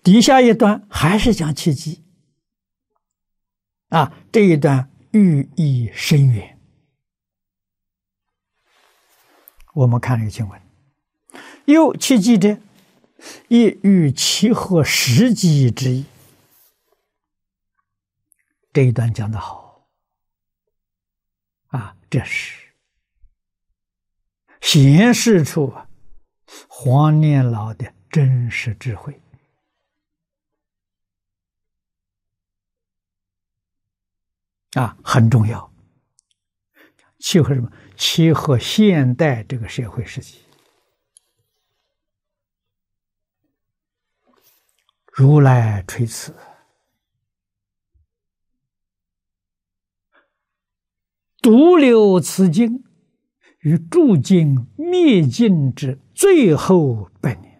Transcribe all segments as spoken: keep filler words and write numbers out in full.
底下一段还是讲契机啊，这一段寓意深远。我们看这个经文，又契机者，亦与其合时机之意。这一段讲得好啊，这是显示出啊黄念老的真实智慧啊，很重要。契合什么？契合现代这个社会时期。如来垂此，独留此经于诸经灭尽之最后百年。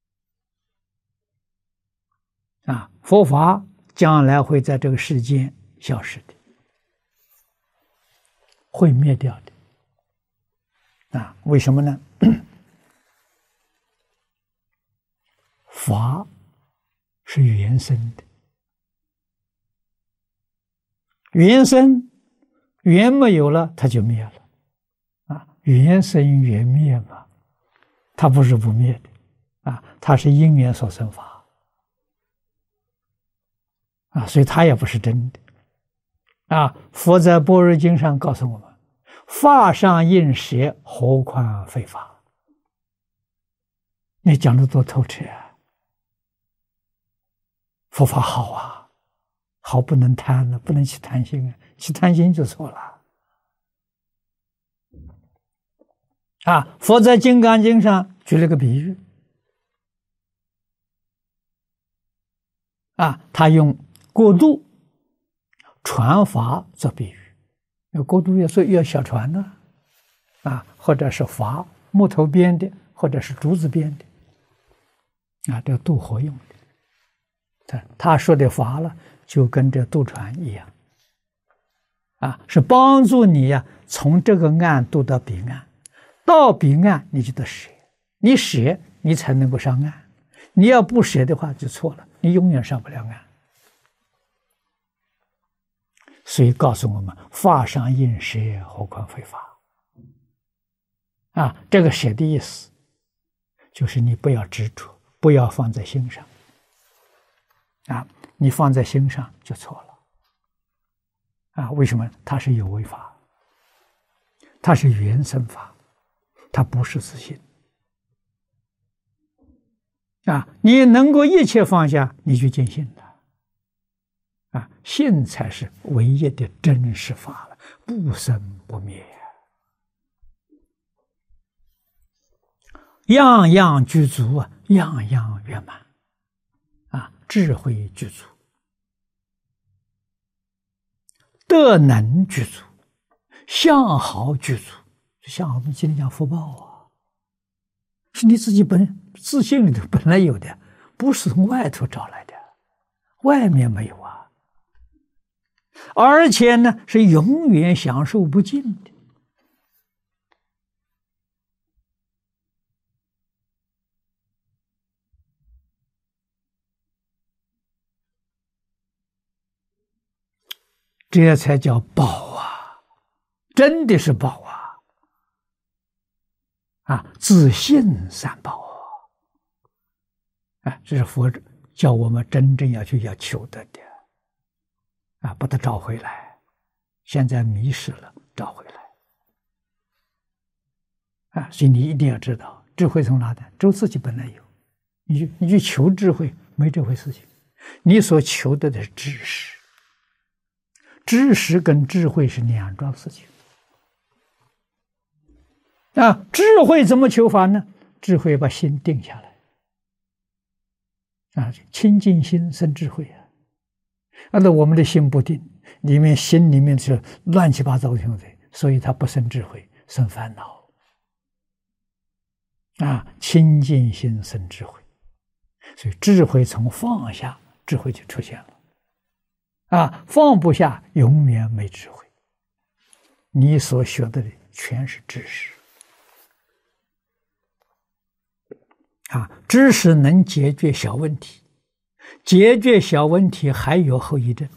啊，佛法将来会在这个世间消失的，会灭掉的。啊，为什么呢？法是原生的，原生缘没有了，它就灭了。啊，缘生缘灭嘛，它不是不灭的，啊，它是因缘所生法，啊，所以它也不是真的。啊，佛在《般若经》上告诉我们：“法上应舍，何况非法。”你讲的多透彻啊！佛法好啊，好不能贪了，不能起贪心啊，起贪心就错了。啊，佛在《金刚经》上举了个比喻，啊，他用过渡船筏做比喻，那过渡要做要小船呢，啊，或者是筏，木头编的，或者是竹子编的，啊，这渡河用的。他他说的筏了，就跟这渡船一样，啊，是帮助你呀、啊，从这个岸渡到彼岸。到彼岸你就得舍，你舍你才能够上岸，你要不舍的话就错了，你永远上不了岸。所以告诉我们：法上应舍，何况非法。啊，这个舍的意思就是你不要执着，不要放在心上。啊，你放在心上就错了。啊，为什么？它是有为法，它是缘生法。它不是自信啊！你能够一切放下，你就见性了啊！性才是唯一的真实法了，不生不灭，样样具足啊，样样圆满啊！智慧具足，德能具足，相好具足。像我们今天讲福报啊，是你自己本自信里头本来有的，不是从外头找来的，外面没有啊。而且呢，是永远享受不尽的。这才叫宝啊，真的是宝啊！啊，自信三宝啊，这是佛叫我们真正要去要求得的啊，把它找回来。现在迷失了，找回来啊！所以你一定要知道，智慧从哪来？只自己本来有，你去你去求智慧，没这回事情。你所求得的是知识，知识跟智慧是两桩事情。啊，智慧怎么求法呢？智慧把心定下来，啊，清净心生智慧啊。那我们的心不定，里面心里面是乱七八糟的东西，所以它不生智慧，生烦恼。啊，清净心生智慧，所以智慧从放下，智慧就出现了。啊，放不下，永远没智慧。你所学的全是知识。啊，知识能解决小问题， 解决小问题还有后遗症。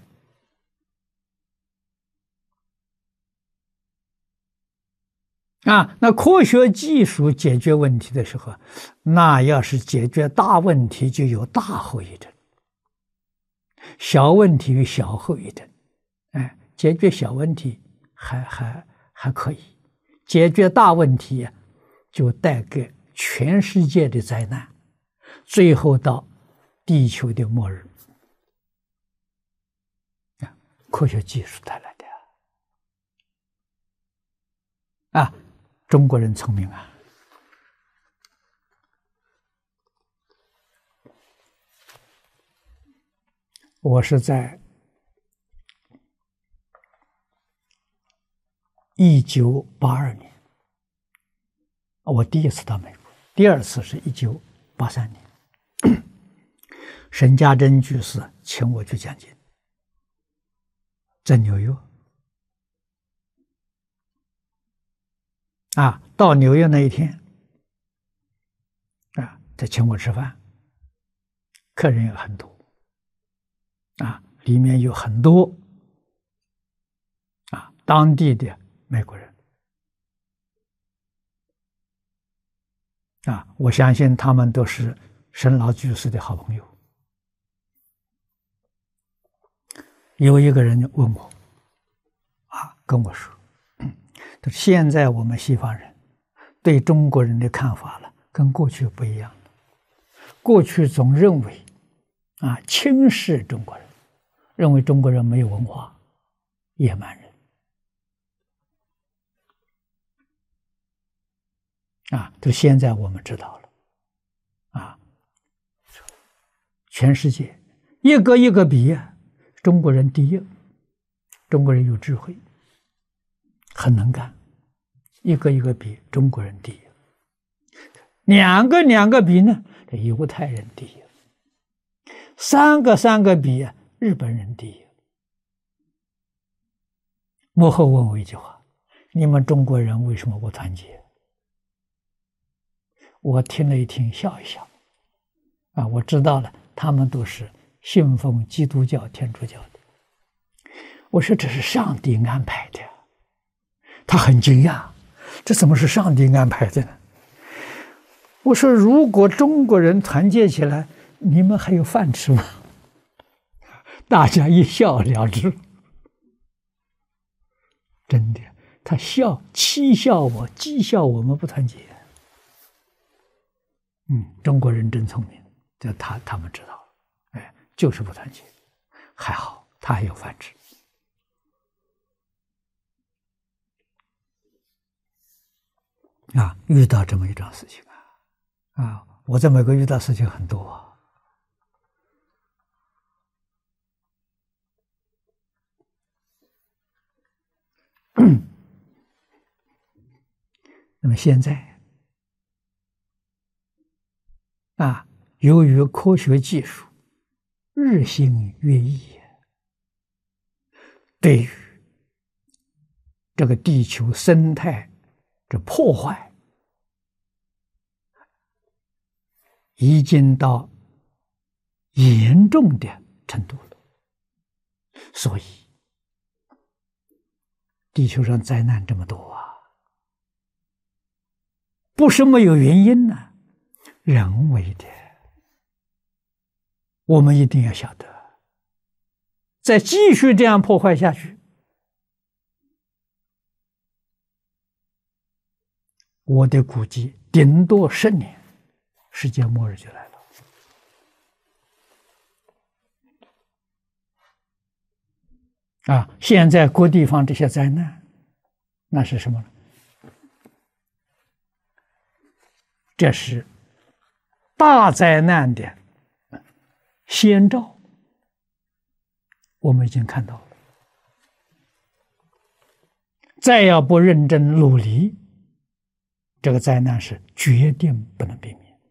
啊，那科学技术解决问题的时候，那要是解决大问题，就有大后遗症；小问题有小后遗症。哎，解决小问题还还还可以，解决大问题就带给全世界的灾难，最后到地球的末日。啊，科学技术带来的啊。中国人聪明啊！我是在一九八二年，我第一次到美国，第二次是一九八三年，沈家珍居士请我去讲经，在纽约。啊，到纽约那一天，啊，他请我吃饭，客人也很多，啊，里面有很多啊当地的美国人，啊，我相信他们都是沈老居士的好朋友。有一个人问我，啊，跟我说。现在我们西方人对中国人的看法了，跟过去不一样了。过去总认为啊，轻视中国人，认为中国人没有文化，野蛮人。啊，这现在我们知道了，啊，全世界一个一个比，中国人第一，中国人有智慧。很能干，一个一个比，中国人第一；两个两个比呢，这犹太人第一；三个三个比，日本人第一。幕后问我一句话：你们中国人为什么不团结？我听了一听，笑一笑。啊，我知道了，他们都是信奉基督教、天主教的。我说这是上帝安排的。他很惊讶，这怎么是上帝安排的呢？我说，如果中国人团结起来，你们还有饭吃吗？大家一笑了之。真的，他笑，讥笑我，讥笑我们不团结。嗯，中国人真聪明，这他他们知道了，哎，就是不团结。还好，他还有饭吃。啊，遇到这么一桩事情啊，啊，我在美国遇到事情很多啊。那么现在啊，由于科学技术日新月异，对于这个地球生态这破坏已经到严重的程度了，所以地球上灾难这么多啊，不是没有原因呢、啊，人为的。我们一定要晓得，再继续这样破坏下去，我的估计顶多十年，世界末日就来了。啊，现在各地方这些灾难，那是什么呢？这是大灾难的先兆，我们已经看到了。再要不认真努力，这个灾难是决定不能避免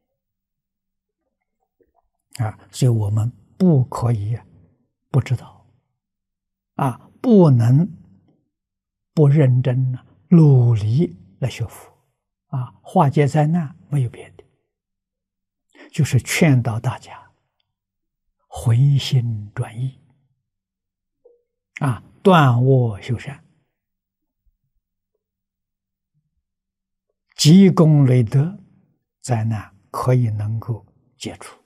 啊！所以我们不可以不知道啊，不能不认真努力来学佛啊！化解灾难没有别的，就是劝导大家回心转意，啊，断恶修善，积功累德，灾难可以能够解除。